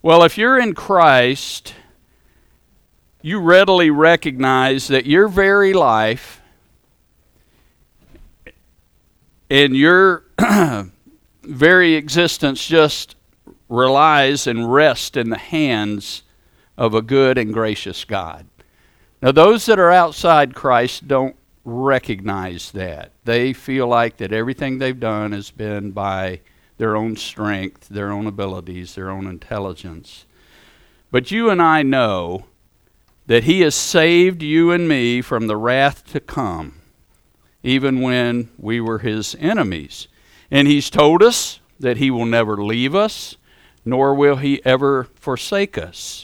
Well, if you're in Christ, you readily recognize that your very life and your very existence just relies and rests in the hands of a good and gracious God. Now, those that are outside Christ don't recognize that. They feel like that everything they've done has been by their own strength, their own abilities, their own intelligence. But you and I know that He has saved you and me from the wrath to come, even when we were His enemies. And He's told us that He will never leave us, nor will He ever forsake us.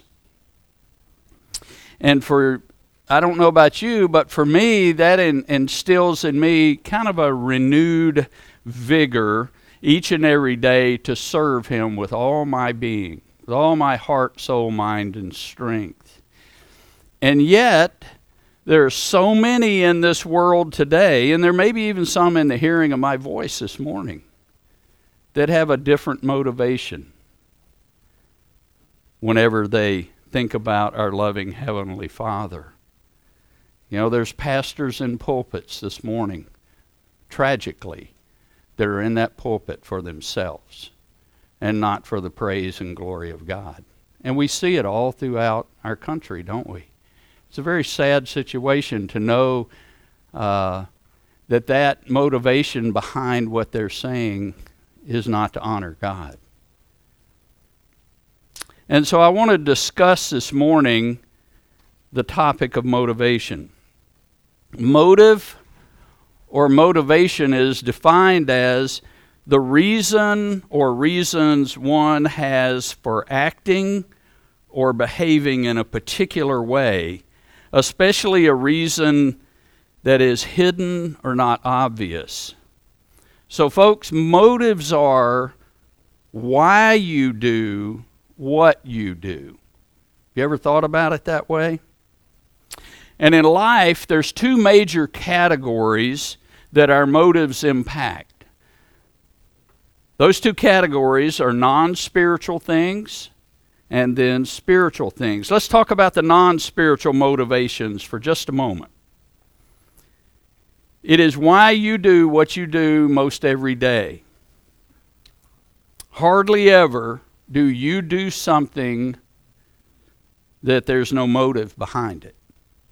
And I don't know about you, but for me, that instills in me kind of a renewed vigor each and every day to serve Him with all my being, with all my heart, soul, mind, and strength. And yet, there are so many in this world today, and there may be even some in the hearing of my voice this morning, that have a different motivation whenever they think about our loving Heavenly Father. You know, there's pastors in pulpits this morning, tragically, that are in that pulpit for themselves and not for the praise and glory of God. And we see it all throughout our country, don't we? It's a very sad situation to know that motivation behind what they're saying is not to honor God. And so I want to discuss this morning the topic of motivation. Motive or motivation is defined as the reason or reasons one has for acting or behaving in a particular way, especially a reason that is hidden or not obvious. So folks, motives are why you do what you do. You ever thought about it that way? And in life, there's two major categories that our motives impact. Those two categories are non-spiritual things and then spiritual things. Let's talk about the non-spiritual motivations for just a moment. It is why you do what you do most every day. Hardly ever do you do something that there's no motive behind it.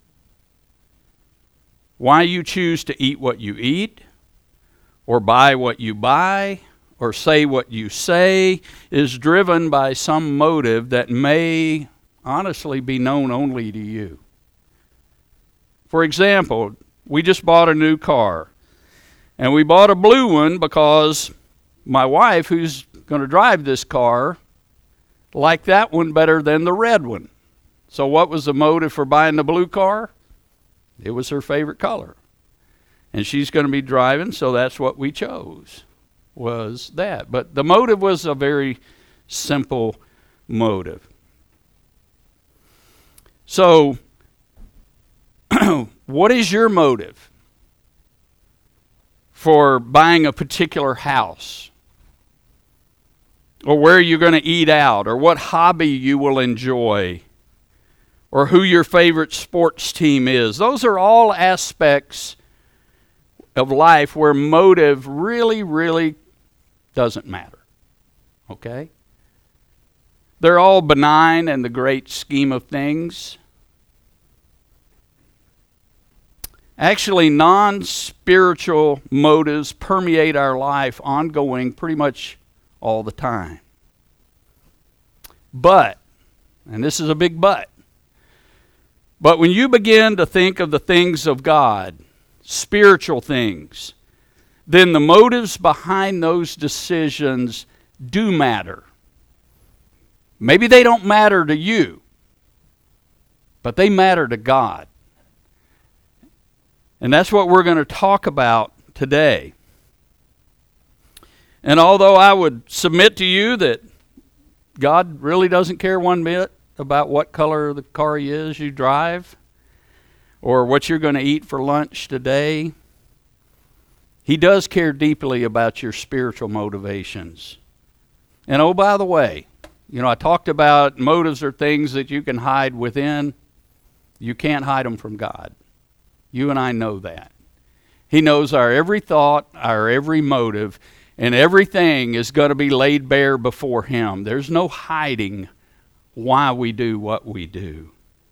Why you choose to eat what you eat, or buy what you buy, or say what you say, is driven by some motive that may honestly be known only to you. For example, we just bought a new car, and we bought a blue one because my wife, who's going to drive this car, liked that one better than the red one. So what was the motive for buying the blue car? It was her favorite color. And she's going to be driving, so that's what we chose, was that. But the motive was a very simple motive. So, what is your motive for buying a particular house? Or where you're going to eat out? Or what hobby you will enjoy? Or who your favorite sports team is? Those are all aspects of life where motive really, really doesn't matter. Okay? They're all benign in the great scheme of things. Actually, non-spiritual motives permeate our life ongoing pretty much all the time. But, and this is a big but when you begin to think of the things of God, spiritual things, then the motives behind those decisions do matter. Maybe they don't matter to you, but they matter to God. And that's what we're going to talk about today. And although I would submit to you that God really doesn't care one bit about what color the car is you drive or what you're going to eat for lunch today, He does care deeply about your spiritual motivations. And oh, by the way, I talked about motives are things that you can hide within. You can't hide them from God. You and I know that. He knows our every thought, our every motive, and everything is going to be laid bare before Him. There's no hiding why we do what we do.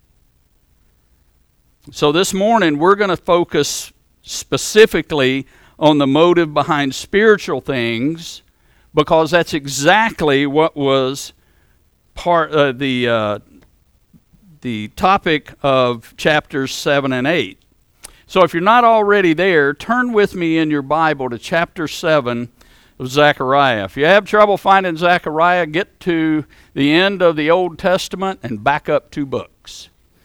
So this morning we're going to focus specifically on the motive behind spiritual things, because that's exactly what was part of the topic of chapters 7 and 8. So if you're not already there, turn with me in your Bible to chapter 7 of Zechariah. If you have trouble finding Zechariah, get to the end of the Old Testament and back up 2 books.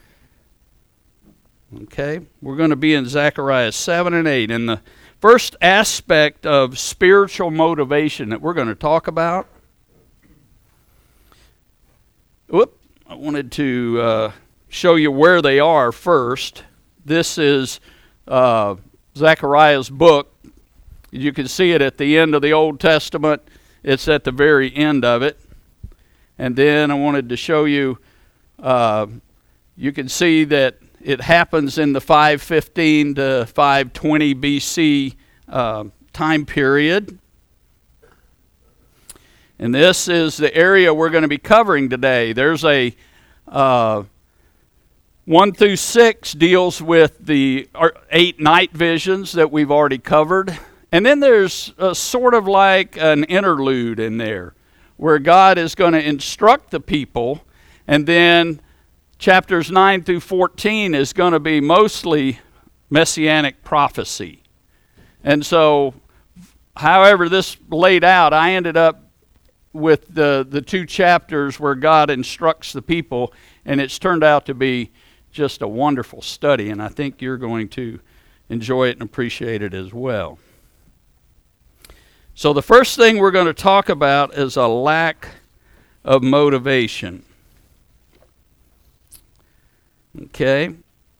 Okay, we're going to be in Zechariah 7 and 8. And the first aspect of spiritual motivation that we're going to talk about. I wanted to show you where they are first. This is Zechariah's book. You can see it at the end of the Old Testament. It's at the very end of it. And then I wanted to show you, you can see that it happens in the 515 to 520 BC time period. And this is the area we're going to be covering today. There's a 1 through 6 deals with the 8 night visions that we've already covered. And then there's sort of like an interlude in there where God is going to instruct the people. And then chapters 9 through 14 is going to be mostly messianic prophecy. And so, however this laid out, I ended up with the 2 chapters where God instructs the people, and it's turned out to be just a wonderful study, and I think you're going to enjoy it and appreciate it as well. So the first thing we're going to talk about is a lack of motivation. Okay?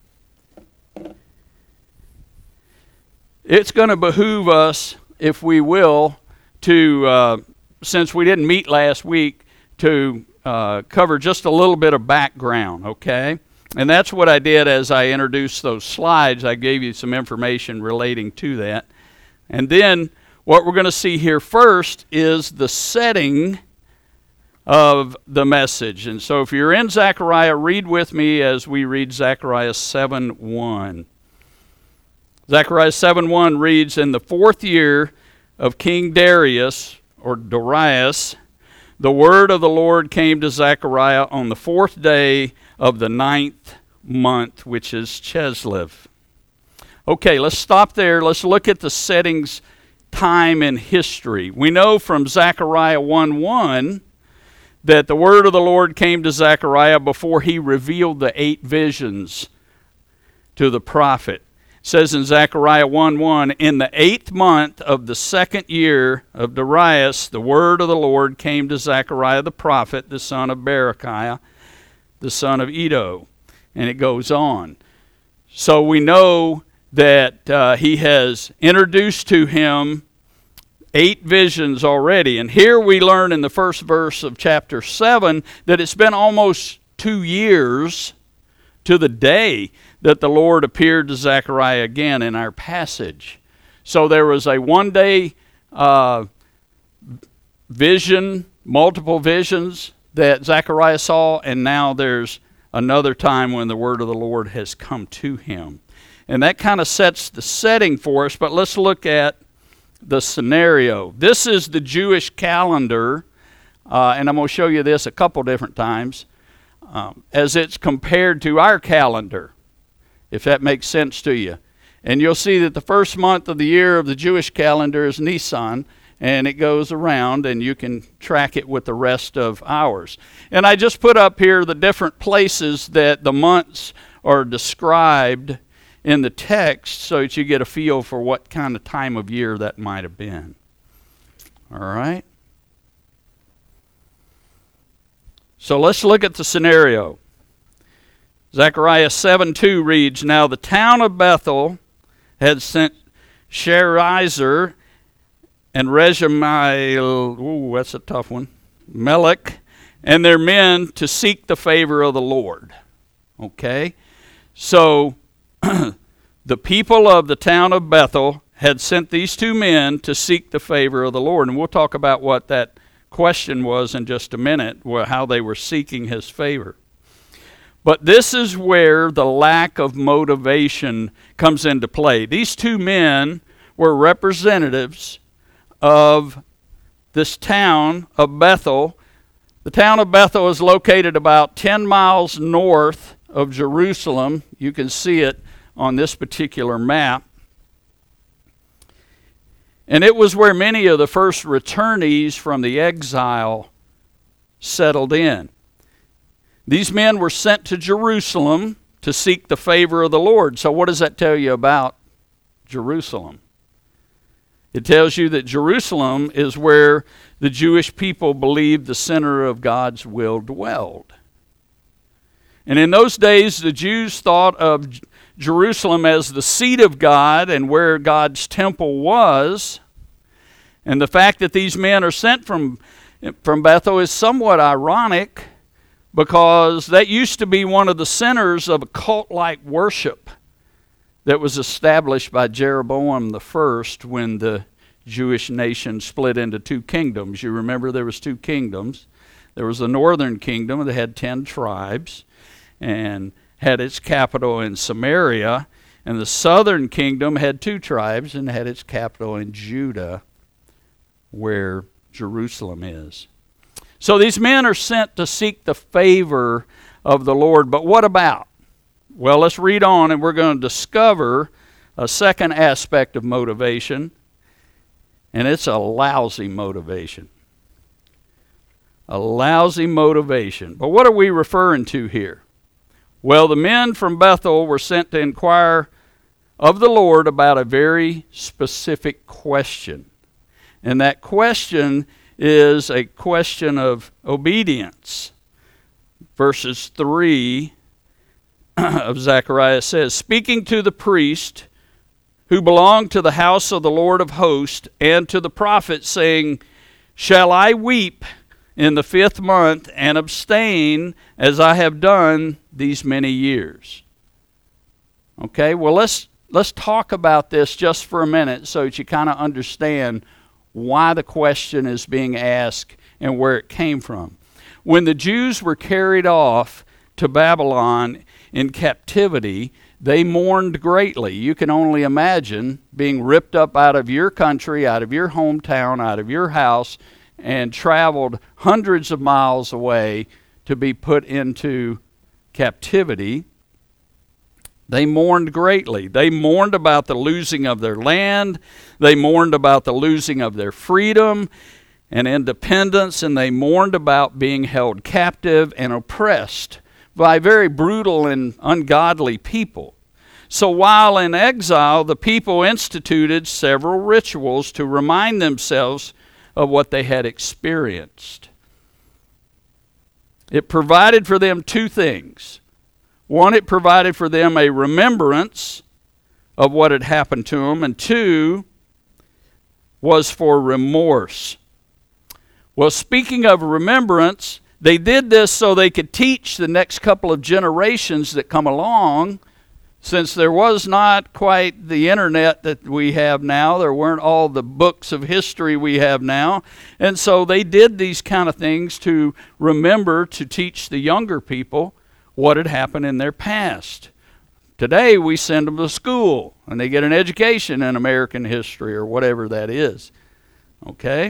It's going to behoove us, if we will, to since we didn't meet last week, to cover just a little bit of background, okay? And that's what I did as I introduced those slides. I gave you some information relating to that. And then what we're going to see here first is the setting of the message. And so if you're in Zechariah, read with me as we read Zechariah 7:1. Zechariah 7:1 reads, "In the 4th year of King Darius," or Darius, "the word of the Lord came to Zechariah on the 4th day of the 9th month, which is Chislev." Okay, let's stop there. Let's look at the settings, time, and history. We know from Zechariah 1:1 that the word of the Lord came to Zechariah before he revealed the 8 visions to the prophet. It says in Zechariah 1:1, "In the 8th month of the 2nd year of Darius, the word of the Lord came to Zechariah the prophet, the son of Berechiah, the son of Iddo." And it goes on. So we know that he has introduced to him 8 visions already. And here we learn in the first verse of chapter 7 that it's been almost 2 years to the day that the Lord appeared to Zechariah again in our passage. So there was a 1-day vision, multiple visions that Zechariah saw, and now there's another time when the word of the Lord has come to him. And that kind of sets the setting for us, but let's look at the scenario. This is the Jewish calendar, and I'm going to show you this a couple different times, as it's compared to our calendar, if that makes sense to you. And you'll see that the first month of the year of the Jewish calendar is Nisan, and it goes around, and you can track it with the rest of ours. And I just put up here the different places that the months are described in the text so that you get a feel for what kind of time of year that might have been. All right? So let's look at the scenario. Zechariah 7:2 reads, "Now the town of Bethel had sent Sherezer and Regemiel," that's a tough one, "Melech and their men to seek the favor of the Lord. Okay? So, the people of the town of Bethel had sent these two men to seek the favor of the Lord. And we'll talk about what that question was in just a minute, how they were seeking his favor. But this is where the lack of motivation comes into play. These two men were representatives of this town of Bethel. The town of Bethel is located about 10 miles north of Jerusalem. You can see it on this particular map. And it was where many of the first returnees from the exile settled in. These men were sent to Jerusalem to seek the favor of the Lord. So what does that tell you about Jerusalem? It tells you that Jerusalem is where the Jewish people believed the center of God's will dwelled. And in those days, the Jews thought of Jerusalem as the seat of God and where God's temple was. And the fact that these men are sent from Bethel is somewhat ironic, because that used to be one of the centers of a cult-like worship that was established by Jeroboam the first when the Jewish nation split into two kingdoms. You remember there was two kingdoms. There was the northern kingdom that had 10 tribes and had its capital in Samaria, and the southern kingdom had 2 tribes and had its capital in Judah, where Jerusalem is. So these men are sent to seek the favor of the Lord. But what about? Well, let's read on, and we're going to discover a second aspect of motivation, and it's a lousy motivation. A lousy motivation. But what are we referring to here? Well, the men from Bethel were sent to inquire of the Lord about a very specific question. And that question is a question of obedience. Verses 3 of Zechariah says, "Speaking to the priest who belonged to the house of the Lord of hosts, and to the prophet, saying, Shall I weep in the 5th month and abstain as I have done these many years?" Okay, well let's talk about this just for a minute so that you kind of understand why the question is being asked and where it came from. When the Jews were carried off to Babylon in captivity, they mourned greatly. You can only imagine being ripped up out of your country, out of your hometown, out of your house, and traveled hundreds of miles away to be put into captivity. They mourned greatly. They mourned about the losing of their land. They mourned about the losing of their freedom and independence, and they mourned about being held captive and oppressed by very brutal and ungodly people. So while in exile, the people instituted several rituals to remind themselves of what they had experienced. It provided for them 2 things. One, it provided for them a remembrance of what had happened to them, and 2 was for remorse. Well, speaking of remembrance, they did this so they could teach the next couple of generations that come along. Since there was not quite the internet that we have now, there weren't all the books of history we have now, and so they did these kind of things to remember, to teach the younger people what had happened in their past. Today we send them to school and they get an education in American history or whatever that is. Okay?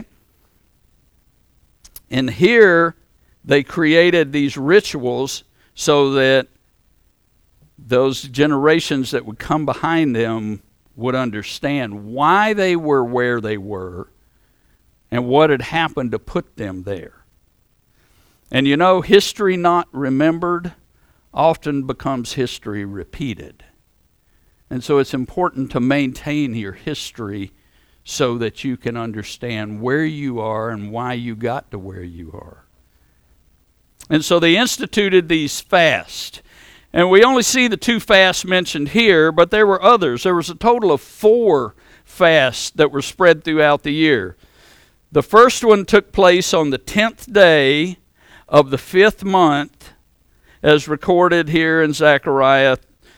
And here they created these rituals so that those generations that would come behind them would understand why they were where they were and what had happened to put them there. And you know, history not remembered often becomes history repeated. And so it's important to maintain your history so that you can understand where you are and why you got to where you are. And so they instituted these fasts. And we only see the 2 fasts mentioned here, but there were others. There was a total of 4 fasts that were spread throughout the year. The first one took place on the 10th day of the 5th month, as recorded here in Zechariah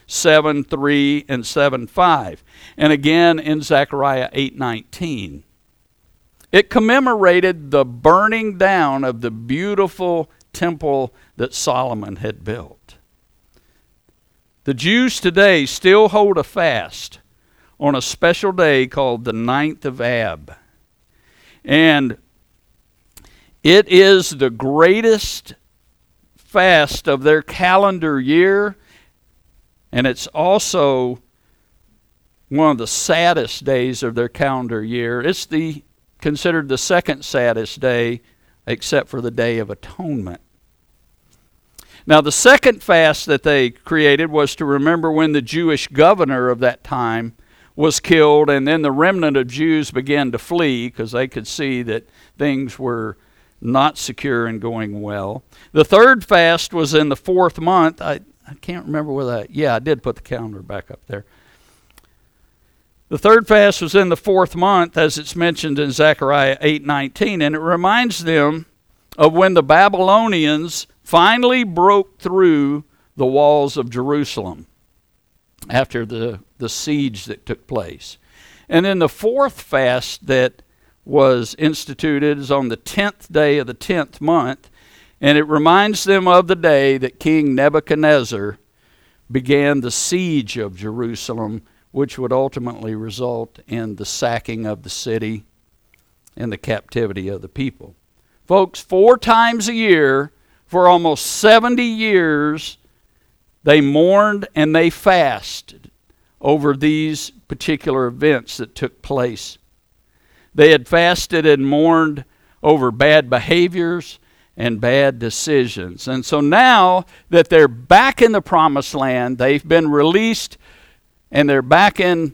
7:3 and 7:5, and again in Zechariah 8:19. It commemorated the burning down of the beautiful temple that Solomon had built. The Jews today still hold a fast on a special day called the 9th of Ab. And it is the greatest fast of their calendar year, and it's also one of the saddest days of their calendar year. It's considered the second saddest day, except for the Day of Atonement. Now, the second fast that they created was to remember when the Jewish governor of that time was killed, and then the remnant of Jews began to flee because they could see that things were not secure and going well. The third fast was in the 4th month. I can't remember whether I did put the calendar back up there. The third fast was in the 4th month, as it's mentioned in Zechariah 8:19, and it reminds them of when the Babylonians finally broke through the walls of Jerusalem after the siege that took place. And then the 4th fast that was instituted is on the 10th day of the 10th month, and it reminds them of the day that King Nebuchadnezzar began the siege of Jerusalem, which would ultimately result in the sacking of the city and the captivity of the people. Folks, 4 times a year for almost 70 years, they mourned and they fasted over these particular events that took place. They had fasted and mourned over bad behaviors and bad decisions. And so now that they're back in the promised land, they've been released and they're back in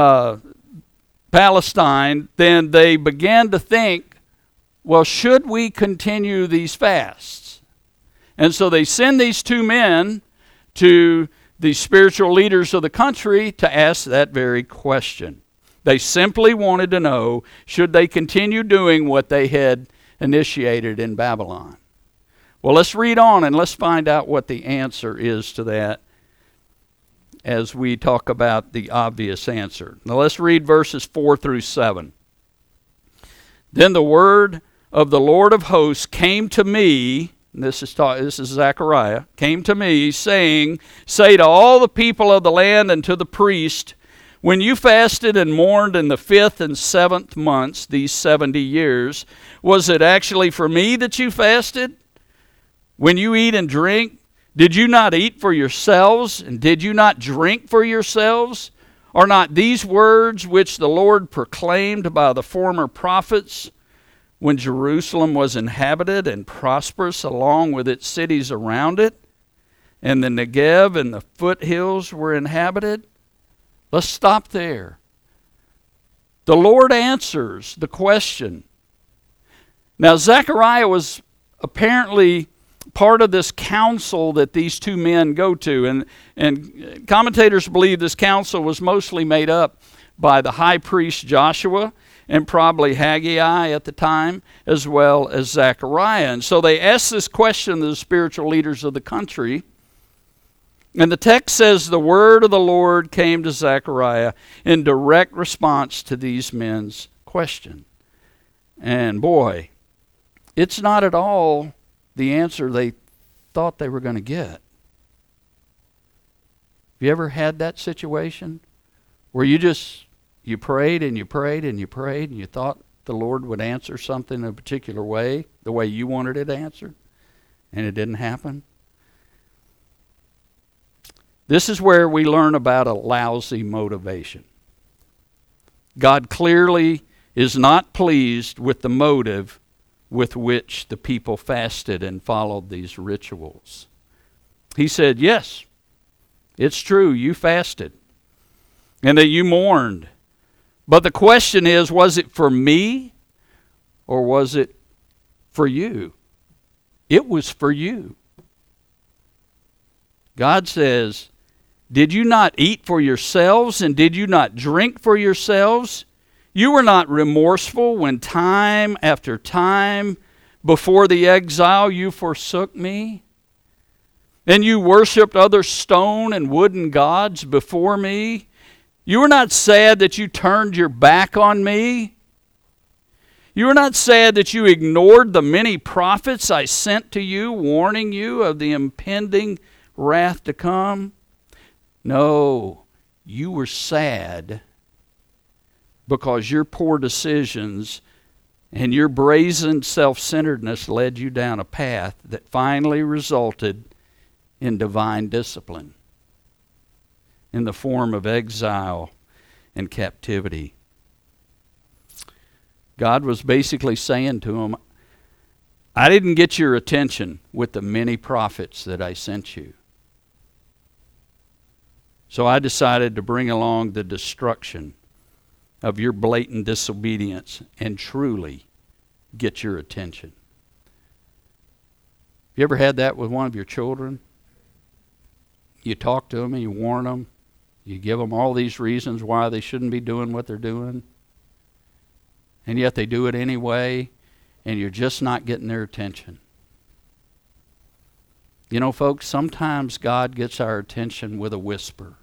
Palestine, then they began to think, well, should we continue these fasts? And so they send these 2 men to the spiritual leaders of the country to ask that very question. They simply wanted to know, should they continue doing what they had initiated in Babylon? Well, let's read on and let's find out what the answer is to that as we talk about the obvious answer. Now let's read verses 4 through 7. Then the word of the Lord of hosts came to me, and this is Zechariah, came to me, saying, say to all the people of the land and to the priest, when you fasted and mourned in the 5th and 7th months, these 70 years, was it actually for me that you fasted? When you eat and drink, did you not eat for yourselves, and did you not drink for yourselves? Are not these words which the Lord proclaimed by the former prophets when Jerusalem was inhabited and prosperous along with its cities around it, and the Negev and the foothills were inhabited? Let's stop there. The Lord answers the question. Now, Zechariah was apparently part of this council that these 2 men go to. And commentators believe this council was mostly made up by the high priest Joshua and probably Haggai at the time, as well as Zechariah. And so they asked this question to the spiritual leaders of the country. And the text says the word of the Lord came to Zechariah in direct response to these men's question. And boy, it's not at all the answer they thought they were going to get. Have you ever had that situation where you prayed and you prayed and you prayed and you thought the Lord would answer something in a particular way, the way you wanted it answered, and it didn't happen? This is where we learn about a lousy motivation. God clearly is not pleased with the motive with which the people fasted and followed these rituals. He said, yes, it's true, you fasted, and that you mourned. But the question is, was it for me or was it for you? It was for you. God says, did you not eat for yourselves, and did you not drink for yourselves? You were not remorseful when time after time Before the exile, you forsook me, and you worshipped other stone and wooden gods before me. You were not sad that you turned your back on me. You were not sad that you ignored the many prophets I sent to you, warning you of the impending wrath to come. No, you were sad because your poor decisions and your brazen self-centeredness led you down a path that finally resulted in divine discipline in the form of exile and captivity. God was basically saying to him, I didn't get your attention with the many prophets that I sent you. So I decided to bring along the destruction of your blatant disobedience and truly get your attention. You ever had that with one of your children? You talk to them and you warn them. You give them all these reasons why they shouldn't be doing what they're doing. And yet they do it anyway, and you're just not getting their attention. You know, folks, sometimes God gets our attention with a whisper.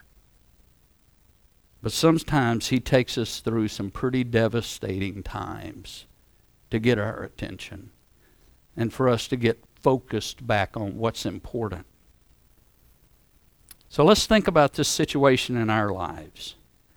But sometimes he takes us through some pretty devastating times to get our attention and for us to get focused back on what's important. So let's think about this situation in our lives.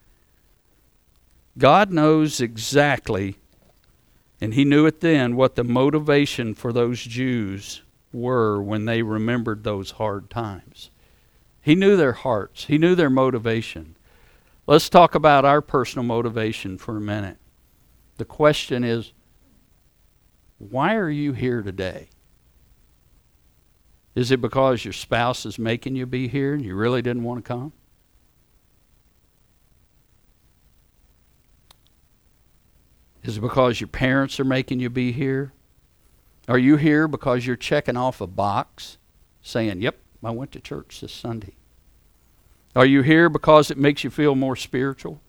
God knows exactly, and he knew it then, what the motivation for those Jews were when they remembered those hard times. He knew their hearts. He knew their motivation. Let's talk about our personal motivation for a minute. The question is, why are you here today? Is it because your spouse is making you be here and you really didn't want to come? Is it because your parents are making you be here? Are you here because you're checking off a box saying, yep, I went to church this Sunday? Are you here because it makes you feel more spiritual?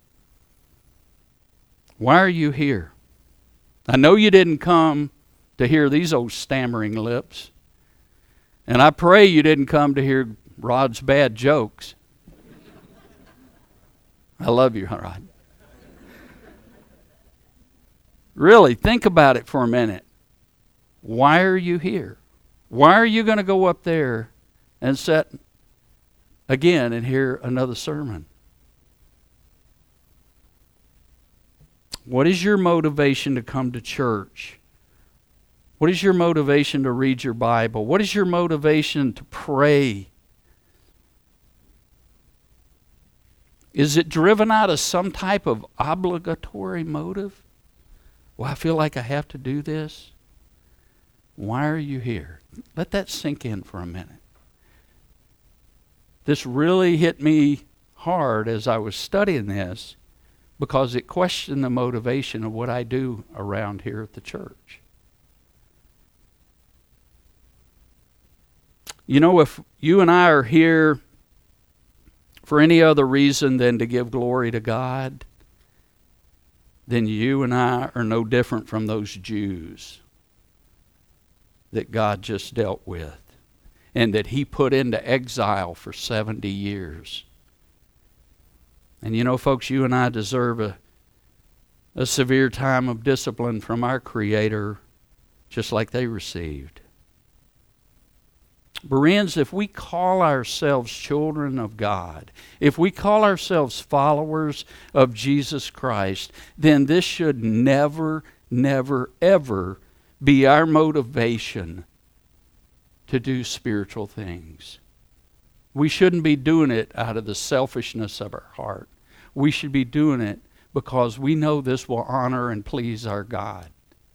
Why are you here? I know you didn't come to hear these old stammering lips. And I pray you didn't come to hear Rod's bad jokes. I love you, Rod. Really, think about it for a minute. Why are you here? Why are you going to go up there and sit again and hear another sermon? What is your motivation to come to church? What is your motivation to read your Bible? What is your motivation to pray? Is it driven out of some type of obligatory motive? Well, I feel like I have to do this. Why are you here? Let that sink in for a minute. This really hit me hard as I was studying this because it questioned the motivation of what I do around here at the church. You know, if you and I are here for any other reason than to give glory to God, then you and I are no different from those Jews that God just dealt with and that he put into exile for 70 years. And you know, folks, you and I deserve a severe time of discipline from our Creator just like they received. Bereans, if we call ourselves children of God, if we call ourselves followers of Jesus Christ, then this should never, never, ever be our motivation to do spiritual things. We shouldn't be doing it out of the selfishness of our heart. We should be doing it because we know this will honor and please our God.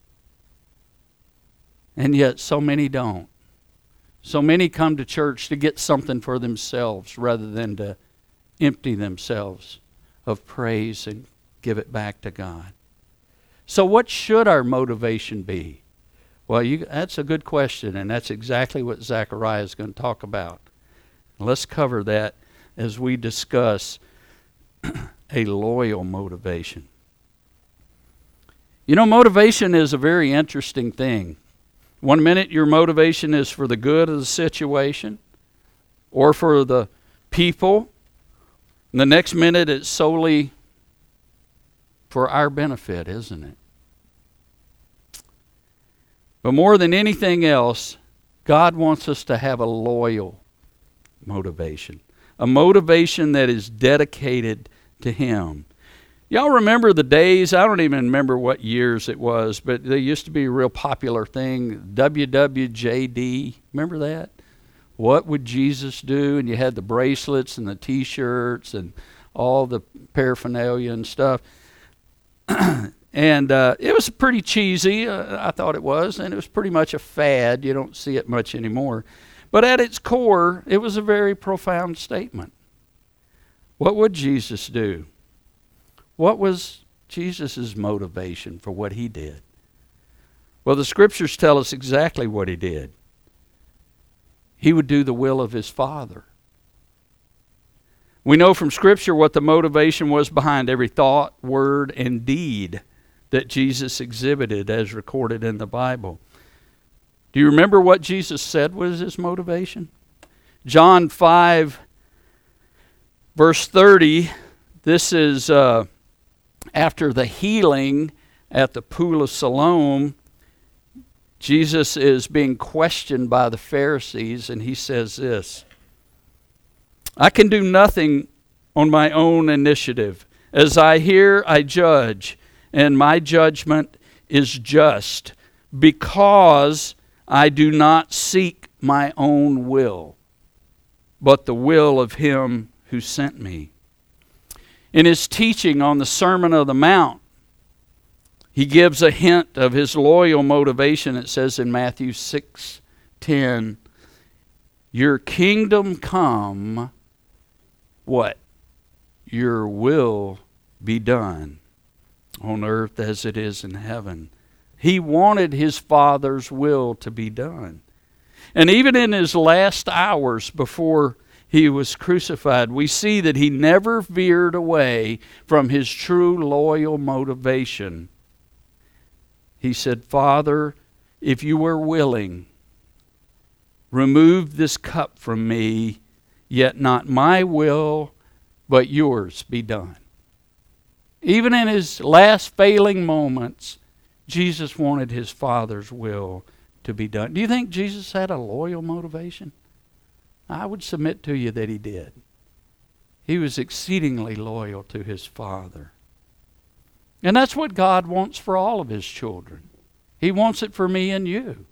And yet so many don't. So many come to church to get something for themselves rather than to empty themselves of praise and give it back to God. So what should our motivation be? Well, that's a good question, and that's exactly what Zechariah is going to talk about. Let's cover that as we discuss a loyal motivation. You know, motivation is a very interesting thing. One minute your motivation is for the good of the situation or for the people. And the next minute it's solely for our benefit, isn't it? But more than anything else, God wants us to have a loyal motivation. A motivation that is dedicated to Him. Y'all remember the days, I don't even remember what years it was, but there used to be a real popular thing, WWJD. Remember that? What would Jesus do? And you had the bracelets and the T-shirts and all the paraphernalia and stuff. And it was pretty cheesy, I thought it was, and it was pretty much a fad. You don't see it much anymore. But at its core, it was a very profound statement. What would Jesus do? What was Jesus' motivation for what He did? Well, the Scriptures tell us exactly what He did. He would do the will of His Father. We know from Scripture what the motivation was behind every thought, word, and deed that Jesus exhibited as recorded in the Bible. Do you remember what Jesus said was His motivation? John 5, verse 30, this is after the healing at the pool of Siloam. Jesus is being questioned by the Pharisees, and He says this, I can do nothing on my own initiative. As I hear, I judge, and my judgment is just, because I do not seek my own will, but the will of Him who sent me. In His teaching on the Sermon on the Mount, He gives a hint of His loyal motivation. It says in Matthew 6:10, your kingdom come, what? Your will be done on earth as it is in heaven. He wanted His Father's will to be done. And even in His last hours before He was crucified, we see that He never veered away from His true loyal motivation. He said, Father, if you were willing, remove this cup from me, yet not my will, but yours be done. Even in His last failing moments, Jesus wanted His Father's will to be done. Do you think Jesus had a loyal motivation? I would submit to you that He did. He was exceedingly loyal to His Father. And that's what God wants for all of His children. He wants it for me and you.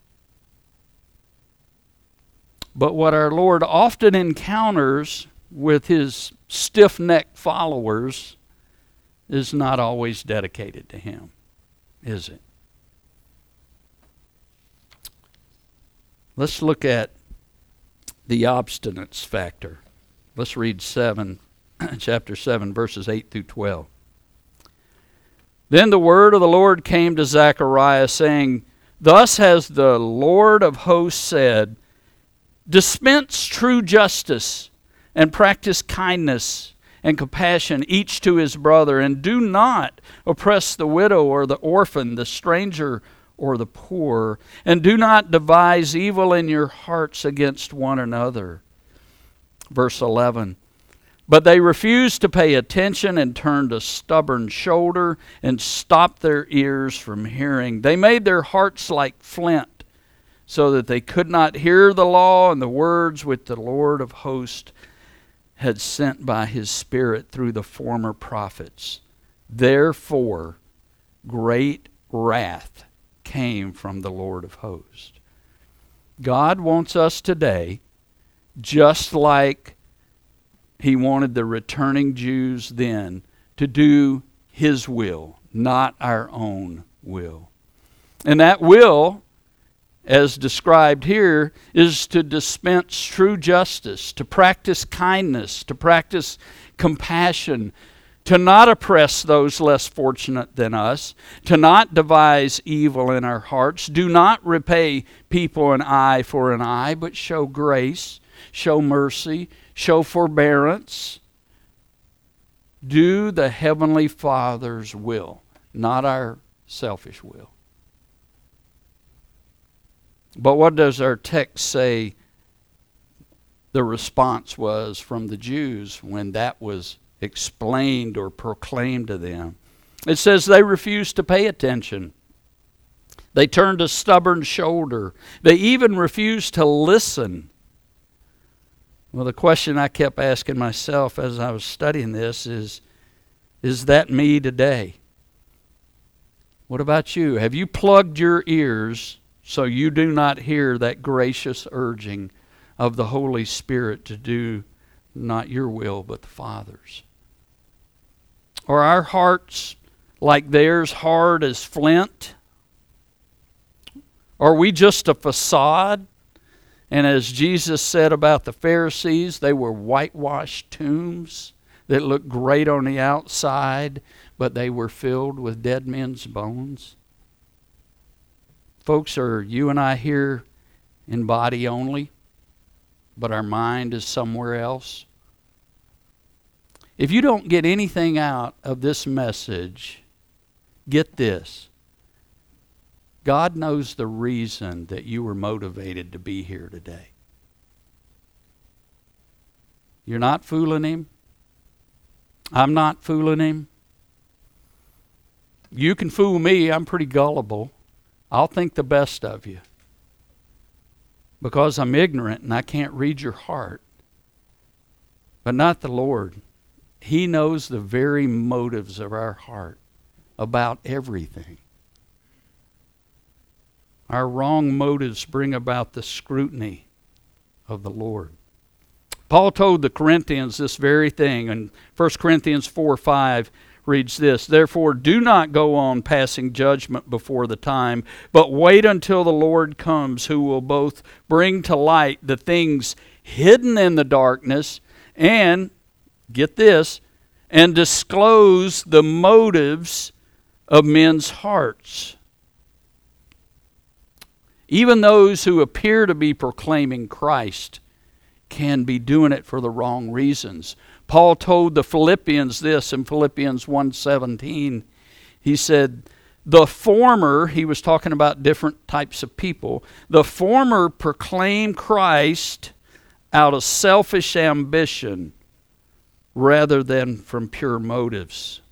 But what our Lord often encounters with His stiff-necked followers is not always dedicated to Him, is it? Let's look at the obstinance factor. Let's read chapter 7, verses 8 through 12. Then the word of the Lord came to Zechariah, saying, Thus has the Lord of hosts said, dispense true justice and practice kindness and compassion each to his brother, and do not oppress the widow or the orphan, the stranger or the poor, and do not devise evil in your hearts against one another. Verse 11, but they refused to pay attention and turned a stubborn shoulder and stopped their ears from hearing. They made their hearts like flint, so that they could not hear the law and the words which the Lord of hosts had sent by His Spirit through the former prophets. Therefore, great wrath came from the Lord of hosts. God wants us today, just like He wanted the returning Jews then, to do His will, not our own will. And that will, as described here, is to dispense true justice, to practice kindness, to practice compassion, to not oppress those less fortunate than us, to not devise evil in our hearts, do not repay people an eye for an eye, but show grace, show mercy, show forbearance. Do the Heavenly Father's will, not our selfish will. But what does our text say the response was from the Jews when that was explained or proclaimed to them? It says they refused to pay attention. They turned a stubborn shoulder. They even refused to listen. Well, the question I kept asking myself as I was studying this is that me today? What about you? Have you plugged your ears so you do not hear that gracious urging of the Holy Spirit to do not your will but the Father's? Are our hearts like theirs, hard as flint? Are we just a facade? And as Jesus said about the Pharisees, they were whitewashed tombs that looked great on the outside, but they were filled with dead men's bones. Folks, are you and I here in body only, but our mind is somewhere else? If you don't get anything out of this message, get this. God knows the reason that you were motivated to be here today. You're not fooling Him. I'm not fooling Him. You can fool me. I'm pretty gullible. I'll think the best of you because I'm ignorant and I can't read your heart. But not the Lord. He knows the very motives of our heart about everything. Our wrong motives bring about the scrutiny of the Lord. Paul told the Corinthians this very thing. In 1 Corinthians 4:5 reads this, "Therefore do not go on passing judgment before the time, but wait until the Lord comes, who will both bring to light the things hidden in the darkness and," get this, "and disclose the motives of men's hearts." Even those who appear to be proclaiming Christ can be doing it for the wrong reasons. Paul told the Philippians this in Philippians 1:17. He said, "The former," he was talking about different types of people, "the former proclaim Christ out of selfish ambition rather than from pure motives."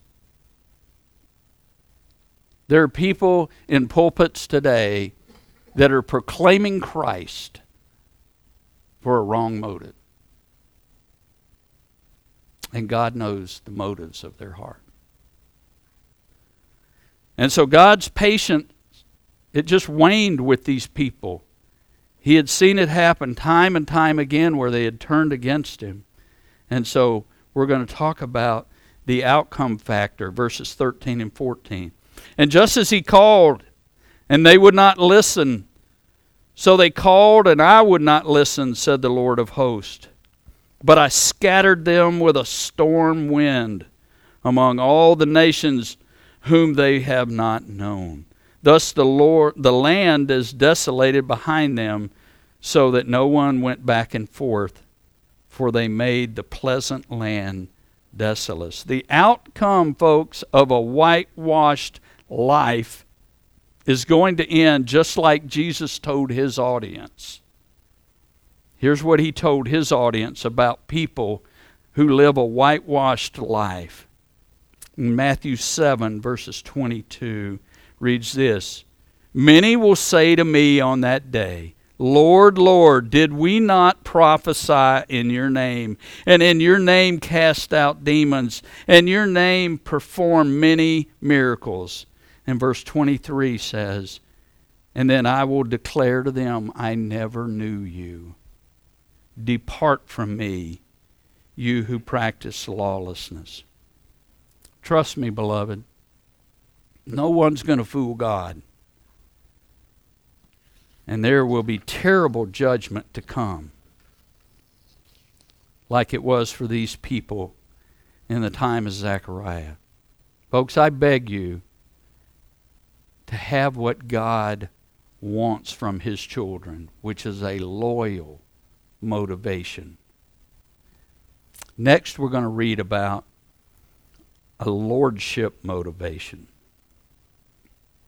There are people in pulpits today that are proclaiming Christ for a wrong motive. And God knows the motives of their heart. And so God's patience, it just waned with these people. He had seen it happen time and time again where they had turned against Him. And so we're going to talk about the outcome factor, verses 13 and 14. "And just as He called, and they would not listen. So they called, and I would not listen, said the Lord of hosts. But I scattered them with a storm wind among all the nations whom they have not known. Thus the land is desolated behind them, so that no one went back and forth, for they made the pleasant land desolate." The outcome, folks, of a whitewashed life is going to end just like Jesus told His audience. Here's what He told His audience about people who live a whitewashed life. In Matthew 7, verses 22, reads this, "Many will say to me on that day, 'Lord, Lord, did we not prophesy in your name, and in your name cast out demons, and your name perform many miracles?' And verse 23 says, 'And then I will declare to them, I never knew you. Depart from me, you who practice lawlessness.'" Trust me, beloved, no one's going to fool God. And there will be terrible judgment to come, like it was for these people in the time of Zechariah. Folks, I beg you to have what God wants from His children, which is a loyal motivation. Next, we're going to read about a lordship motivation.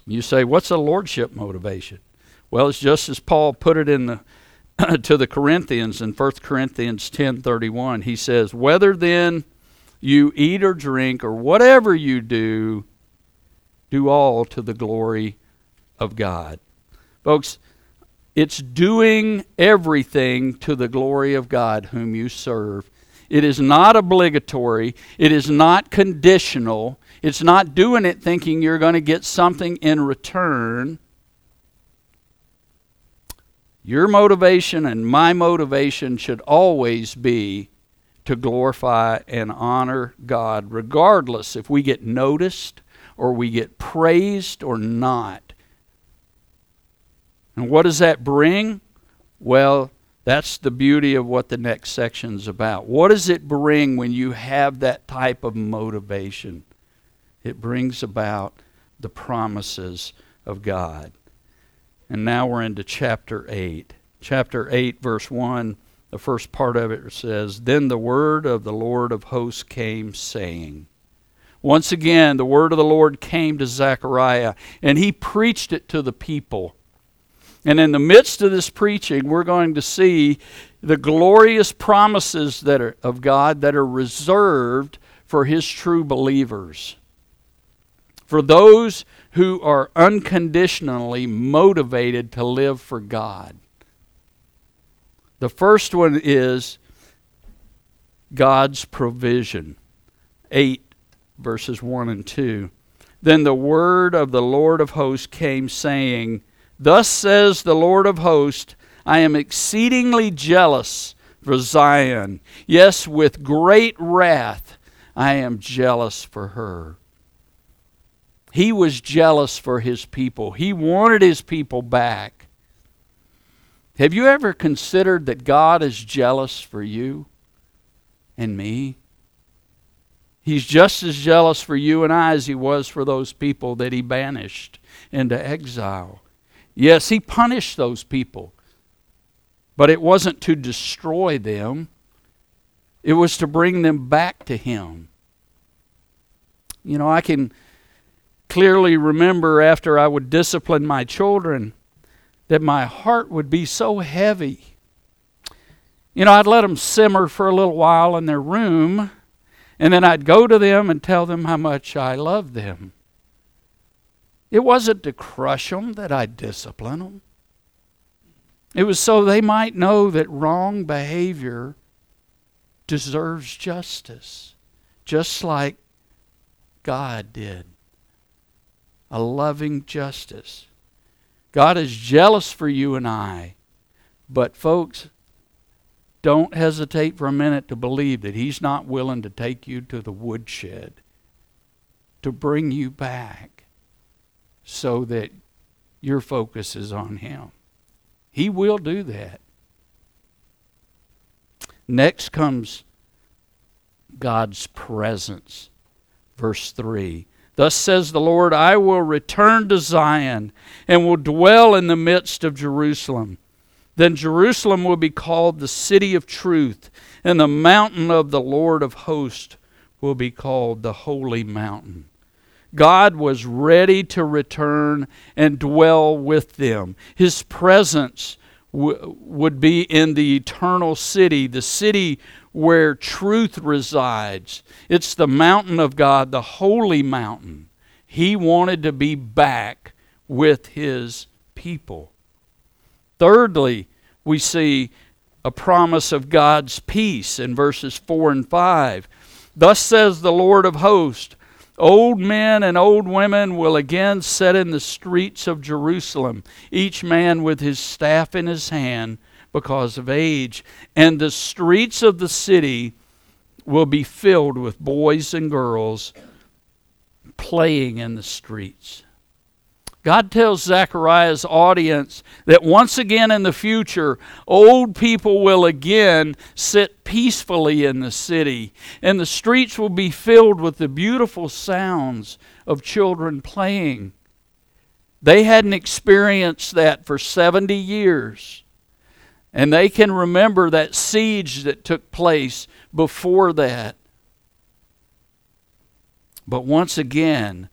You say, what's a lordship motivation? Well, it's just as Paul put it in the to the Corinthians in 1 Corinthians 10:31. He says, whether then you eat or drink or whatever you do, do all to the glory of God. Folks, it's doing everything to the glory of God whom you serve. It is not obligatory. It is not conditional. It's not doing it thinking you're going to get something in return. Your motivation and my motivation should always be to glorify and honor God, regardless if we get noticed or we get praised or not. And what does that bring? Well, that's the beauty of what the next section's about. What does it bring when you have that type of motivation? It brings about the promises of God. And now we're into chapter 8. Chapter 8, verse 1, the first part of it says, then the word of the Lord of hosts came, saying. Once again, the word of the Lord came to Zechariah, and he preached it to the people. And in the midst of this preaching, we're going to see the glorious promises that are of God that are reserved for his true believers. For those who are unconditionally motivated to live for God. The first one is God's provision. 8 verses 1 and 2. Then the word of the Lord of hosts came, saying, thus says the Lord of hosts, I am exceedingly jealous for Zion. Yes, with great wrath I am jealous for her. He was jealous for his people. He wanted his people back. Have you ever considered that God is jealous for you and me? He's just as jealous for you and I as he was for those people that he banished into exile. Yes, he punished those people, but it wasn't to destroy them. It was to bring them back to him. You know, I can clearly remember after I would discipline my children that my heart would be so heavy. You know, I'd let them simmer for a little while in their room, and then I'd go to them and tell them how much I loved them. It wasn't to crush them that I'd discipline them. It was so they might know that wrong behavior deserves justice, just like God did. A loving justice. God is jealous for you and I. But folks, don't hesitate for a minute to believe that he's not willing to take you to the woodshed to bring you back so that your focus is on him. He will do that. Next comes God's presence. Verse 3. Thus says the Lord, I will return to Zion and will dwell in the midst of Jerusalem. Then Jerusalem will be called the city of truth, and the mountain of the Lord of hosts will be called the holy mountain. God was ready to return and dwell with them. His presence would be in the eternal city, the city where truth resides. It's the mountain of God, the holy mountain. He wanted to be back with his people. Thirdly, we see a promise of God's peace in verses 4 and 5. Thus says the Lord of hosts, old men and old women will again sit in the streets of Jerusalem, each man with his staff in his hand because of age. And the streets of the city will be filled with boys and girls playing in the streets. God tells Zechariah's audience that once again in the future, old people will again sit peacefully in the city, and the streets will be filled with the beautiful sounds of children playing. They hadn't experienced that for 70 years, and they can remember that siege that took place before that. But once again,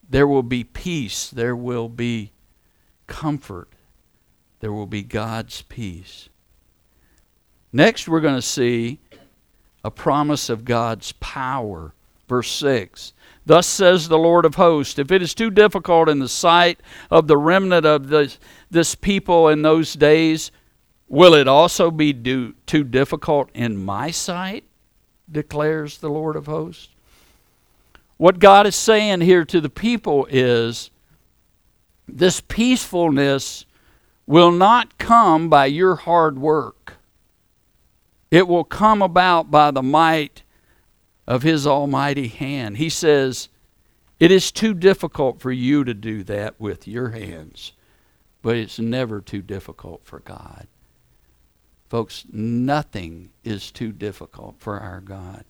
there will be peace. There will be comfort. There will be God's peace. Next, we're going to see a promise of God's power. Verse 6. Thus says the Lord of hosts, if it is too difficult in the sight of the remnant of this people in those days, will it also be too difficult in my sight? Declares the Lord of hosts. What God is saying here to the people is, this peacefulness will not come by your hard work. It will come about by the might of His almighty hand. He says, it is too difficult for you to do that with your hands, but it's never too difficult for God. Folks, nothing is too difficult for our God.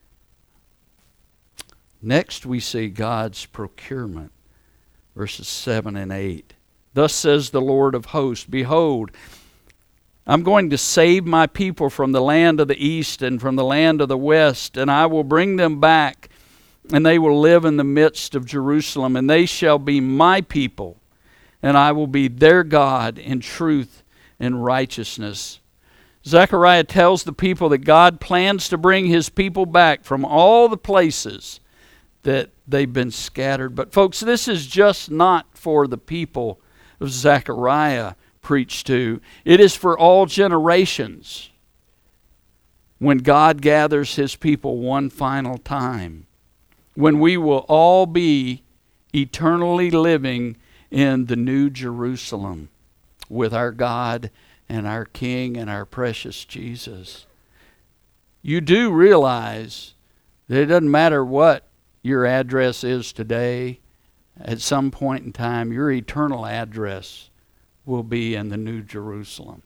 Next, we see God's procurement, verses 7 and 8. Thus says the Lord of hosts, behold, I'm going to save my people from the land of the east and from the land of the west, and I will bring them back, and they will live in the midst of Jerusalem, and they shall be my people, and I will be their God in truth and righteousness. Zechariah tells the people that God plans to bring His people back from all the places that they've been scattered. But folks, this is just not for the people of Zechariah preached to. It is for all generations when God gathers His people one final time, when we will all be eternally living in the New Jerusalem with our God and our King and our precious Jesus. You do realize that it doesn't matter what your address is today, at some point in time, your eternal address will be in the New Jerusalem.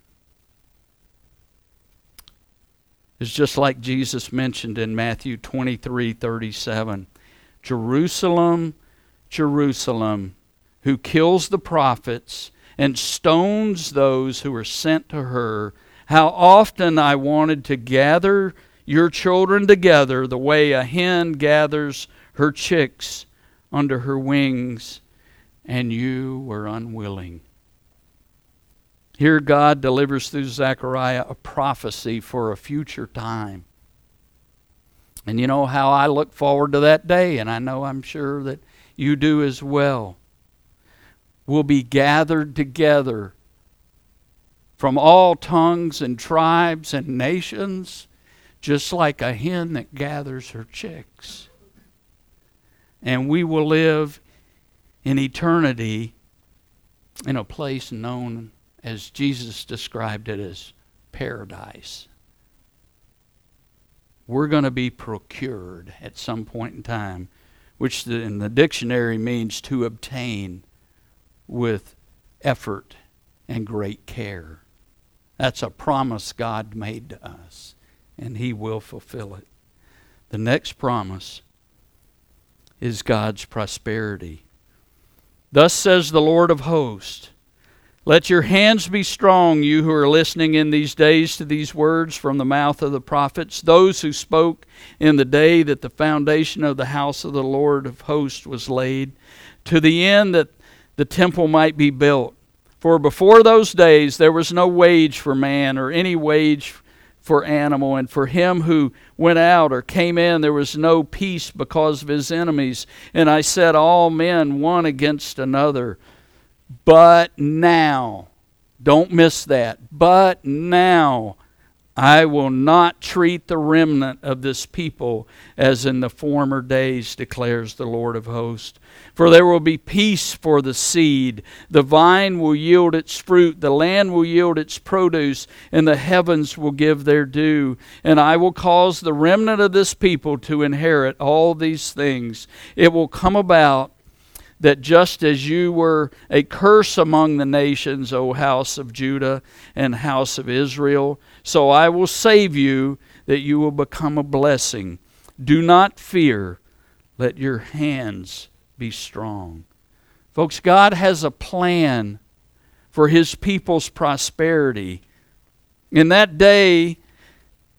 It's just like Jesus mentioned in Matthew 23:37. Jerusalem, Jerusalem, who kills the prophets and stones those who are sent to her, how often I wanted to gather your children together the way a hen gathers her chicks under her wings, and you were unwilling. Here God delivers through Zechariah a prophecy for a future time. And you know how I look forward to that day, and I know I'm sure that you do as well. We'll be gathered together from all tongues and tribes and nations, just like a hen that gathers her chicks. And we will live in eternity in a place known, as Jesus described it, as paradise. We're going to be procured at some point in time, which in the dictionary means to obtain with effort and great care. That's a promise God made to us, and He will fulfill it. The next promise is God's prosperity. Thus says the Lord of hosts, let your hands be strong, you who are listening in these days to these words from the mouth of the prophets, those who spoke in the day that the foundation of the house of the Lord of hosts was laid, to the end that the temple might be built. For before those days there was no wage for man or any wage for animal, and for him who went out or came in there was no peace because of his enemies. And I set all men one against another. But now, don't miss that, but now I will not treat the remnant of this people as in the former days, declares the Lord of hosts. For there will be peace for the seed. The vine will yield its fruit. The land will yield its produce. And the heavens will give their due. And I will cause the remnant of this people to inherit all these things. It will come about that just as you were a curse among the nations, O house of Judah and house of Israel, so I will save you, that you will become a blessing. Do not fear. Let your hands be strong. Folks, God has a plan for His people's prosperity. In that day,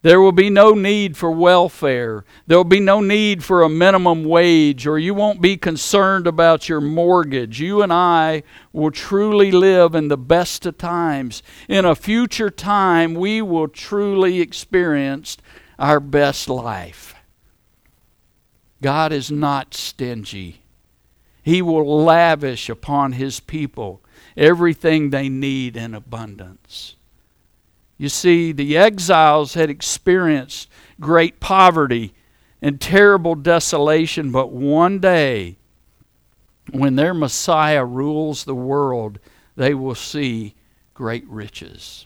There will be no need for welfare. There will be no need for a minimum wage, or you won't be concerned about your mortgage. You and I will truly live in the best of times. In a future time, we will truly experience our best life. God is not stingy. He will lavish upon His people everything they need in abundance. You see, the exiles had experienced great poverty and terrible desolation, but one day, when their Messiah rules the world, they will see great riches.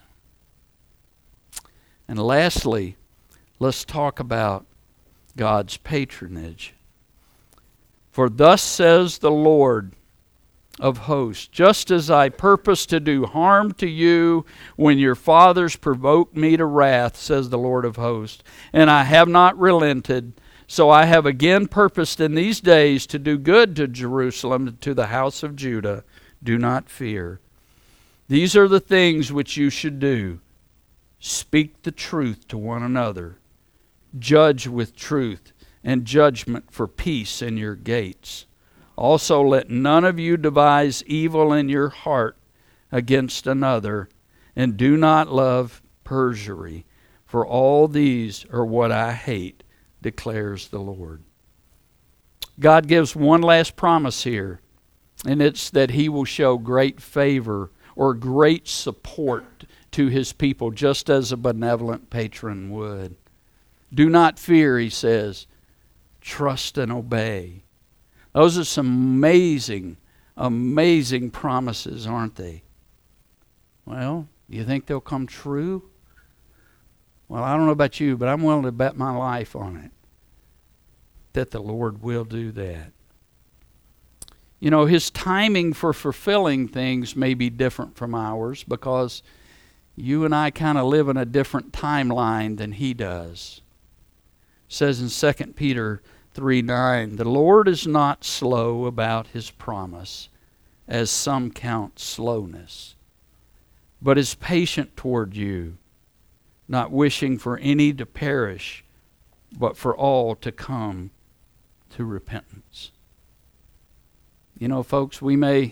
And lastly, let's talk about God's patronage. For thus says the Lord of hosts, just as I purposed to do harm to you when your fathers provoked me to wrath, says the Lord of hosts, and I have not relented, so I have again purposed in these days to do good to Jerusalem, to the house of Judah. Do not fear. These are the things which you should do. Speak the truth to one another. Judge with truth and judgment for peace in your gates. Also let none of you devise evil in your heart against another, and do not love perjury, for all these are what I hate, declares the Lord. God gives one last promise here, and it's that He will show great favor or great support to His people, just as a benevolent patron would. Do not fear, He says. Trust and obey. Those are some amazing, amazing promises, aren't they? Well, you think they'll come true? Well, I don't know about you, but I'm willing to bet my life on it that the Lord will do that. You know, His timing for fulfilling things may be different from ours because you and I kind of live in a different timeline than He does. It says in 2 Peter 3:9, the Lord is not slow about His promise, as some count slowness, but is patient toward you, not wishing for any to perish, but for all to come to repentance. You know, folks, we may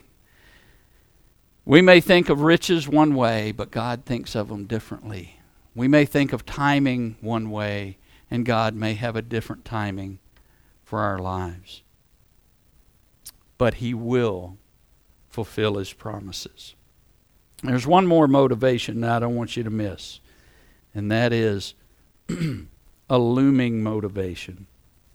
think of riches one way, but God thinks of them differently. We may think of timing one way, and God may have a different timing for our lives. But He will fulfill His promises. There's one more motivation that I don't want you to miss, and that is a looming motivation.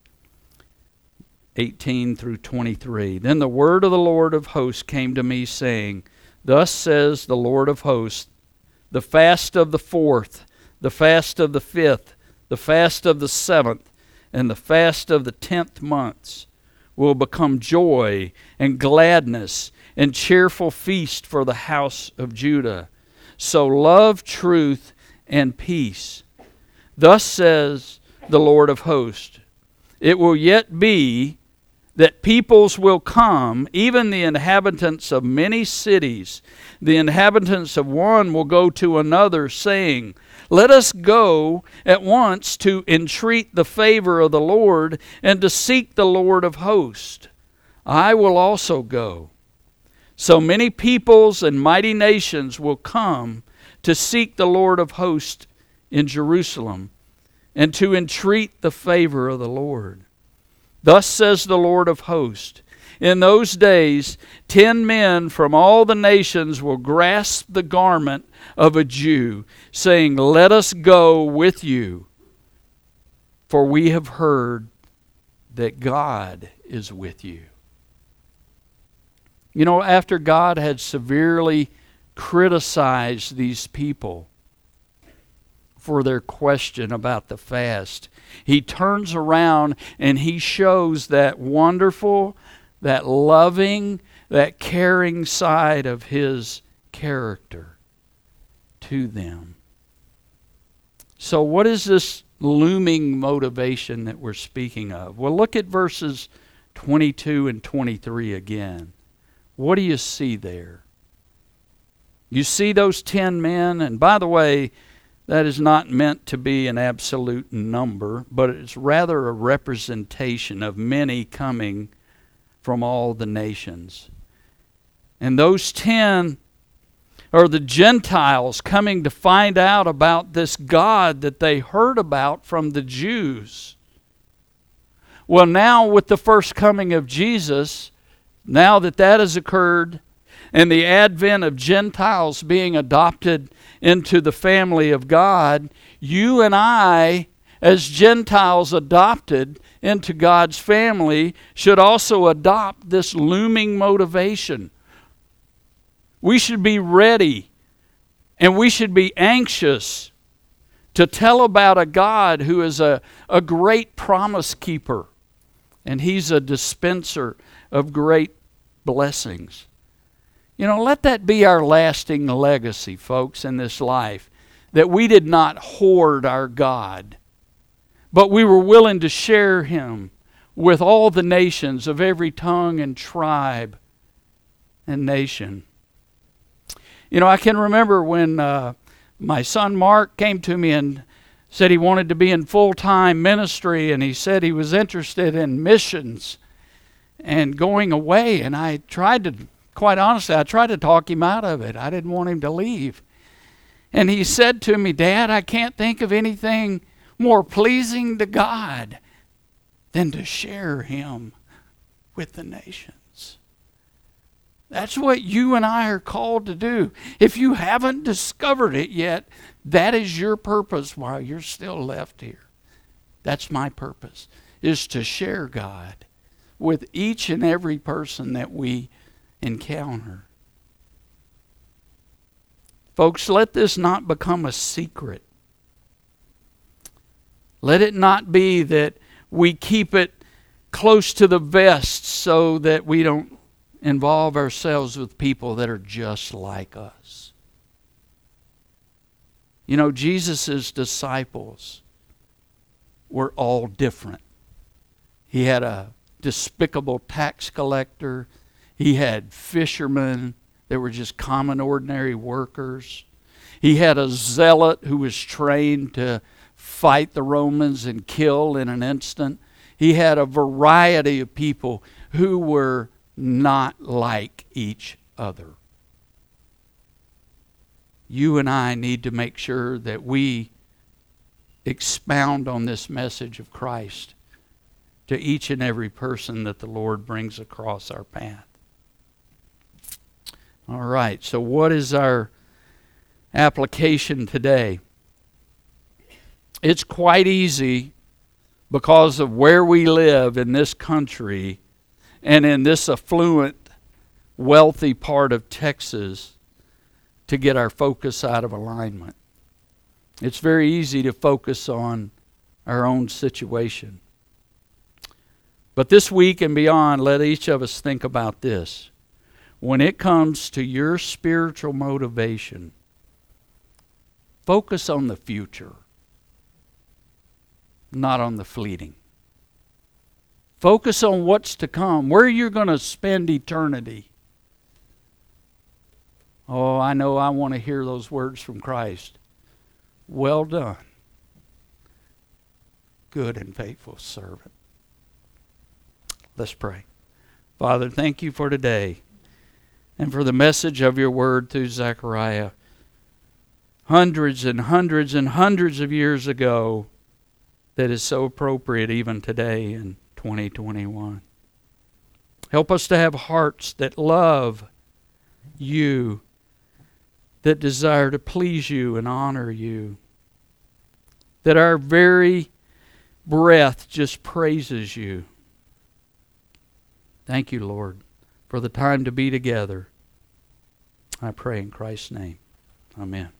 18 through 23. Then the word of the Lord of hosts came to me, saying, Thus says the Lord of hosts, the fast of the 4th, the fast of the 5th, the fast of the 7th, and the fast of the 10th months will become joy and gladness and cheerful feast for the house of Judah. So love truth and peace. Thus says the Lord of hosts, it will yet be that peoples will come, even the inhabitants of many cities. The inhabitants of one will go to another, saying, Let us go at once to entreat the favor of the Lord and to seek the Lord of hosts. I will also go. So many peoples and mighty nations will come to seek the Lord of hosts in Jerusalem and to entreat the favor of the Lord. Thus says the Lord of hosts, in those days 10 men from all the nations will grasp the garment of a Jew, saying, Let us go with you, for we have heard that God is with you. You know, after God had severely criticized these people for their question about the fast, He turns around and He shows that wonderful, that loving, that caring side of His character to them. So what is this looming motivation that we're speaking of? Well, look at verses 22 and 23 again. What do you see there? You see those 10 men, and by the way, that is not meant to be an absolute number, but it's rather a representation of many coming from all the nations. And those 10 are the Gentiles coming to find out about this God that they heard about from the Jews. Well, now with the first coming of Jesus, now that has occurred, and the advent of Gentiles being adopted into the family of God, you and I, as Gentiles adopted into God's family, should also adopt this looming motivation. We should be ready and we should be anxious to tell about a God who is a great promise keeper, and He's a dispenser of great blessings. Let that be our lasting legacy, folks, in this life, that we did not hoard our God, but we were willing to share Him with all the nations of every tongue and tribe and nation. I can remember when my son Mark came to me and said he wanted to be in full-time ministry, and he said he was interested in missions and going away. And I tried to, quite honestly, I tried to talk him out of it. I didn't want him to leave. And he said to me, "Dad, I can't think of anything more pleasing to God than to share Him with the nations." That's what you and I are called to do. If you haven't discovered it yet, that is your purpose while you're still left here. That's my purpose, is to share God with each and every person that we encounter. Folks, let this not become a secret. Let it not be that we keep it close to the vest so that we don't involve ourselves with people that are just like us. Jesus' disciples were all different. He had a despicable tax collector. He had fishermen that were just common, ordinary workers. He had a zealot who was trained to fight the Romans and kill in an instant. He had a variety of people who were not like each other. You and I need to make sure that we expound on this message of Christ to each and every person that the Lord brings across our path. All right, so what is our application today? It's quite easy, because of where we live in this country and in this affluent, wealthy part of Texas, to get our focus out of alignment. It's very easy to focus on our own situation. But this week and beyond, let each of us think about this. When it comes to your spiritual motivation, focus on the future, not on the fleeting. Focus on what's to come, where you're going to spend eternity. Oh, I know I want to hear those words from Christ. Well done, good and faithful servant. Let's pray. Father, thank you for today and for the message of your word through Zechariah. Hundreds and hundreds and hundreds of years ago, that is so appropriate even today in 2021. Help us to have hearts that love you, that desire to please you and honor you, that our very breath just praises you. Thank you, Lord, for the time to be together. I pray in Christ's name. Amen.